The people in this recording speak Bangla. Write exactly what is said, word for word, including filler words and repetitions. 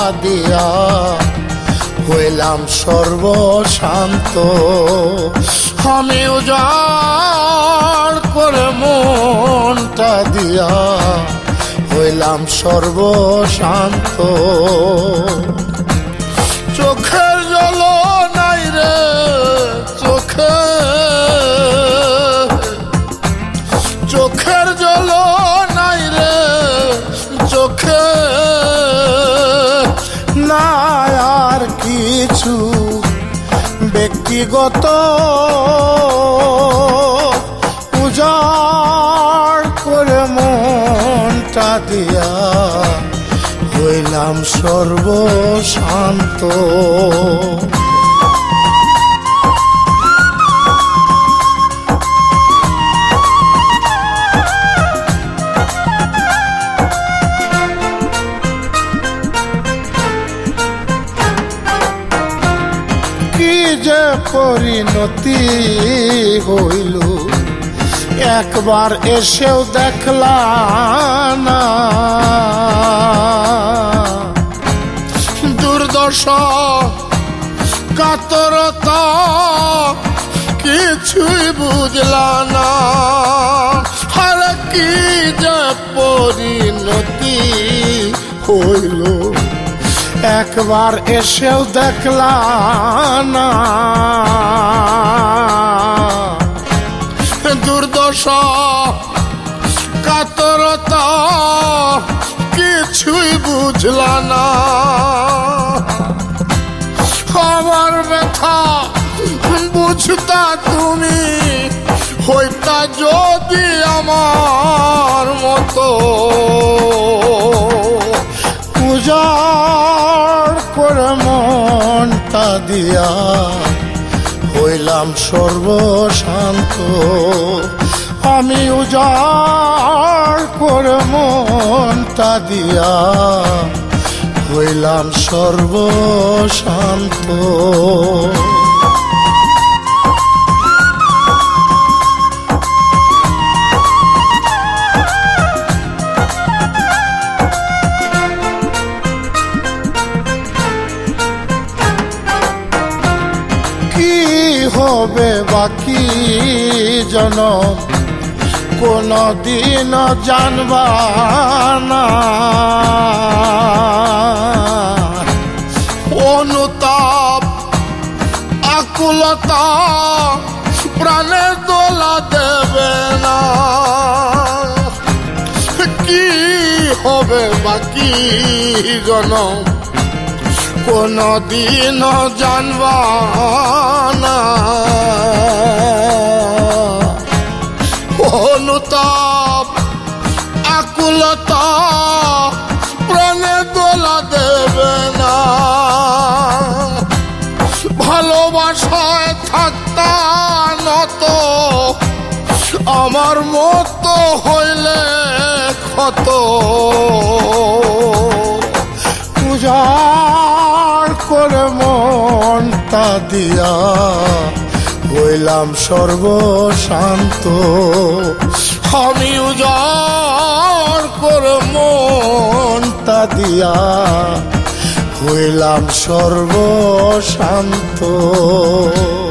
দিয়া হইলাম সর্বশান্ত। আমি উজাড় করে মনটা দিয়া হইলাম সর্বশান্ত। চোখের জল নাই রে চোখে, চোখের জল নাই রে চোখে, নাই আর কিছু ব্যক্তিগত। উজাড় করে মনটা দিয়া হইলাম সর্বশান্ত। কি যে পরিণতি হইল একবার এসেও দেখলাম না। দুর্দশা কাতরতা কিছুই বুঝলাম না। আর কি যে পরিণতি হইল একবার এসেও দেখলাম না। দুর্দশা কাতরতা কিছুই বুঝলা না। আমার ব্যথা বুঝতা তুমি, হইতা যদি আমার মতো। উজাড় করে মনটা দিয়া হইলাম সর্বশান্ত। আমি উজাড় করে মনটা দিয়া হইলাম সর্বশান্ত। হবে বাকি জনম কোনদিন জানবা না। অনুতাপ আকুলতা প্রাণে দোলা দেবে না। কি হবে বাকি জনম কোনদিন জানবা না। অনুতাপ আকুলতা প্রাণে দোলা দেবে না। ভালোবাসায় থাকতা নত আমার মতো হইলে ক্ষত। উজাড় করে মনটা দিয়া হইলাম সর্বশান্ত। আমি উজাড় করে মনটা দিয়া হইলাম সর্বশান্ত।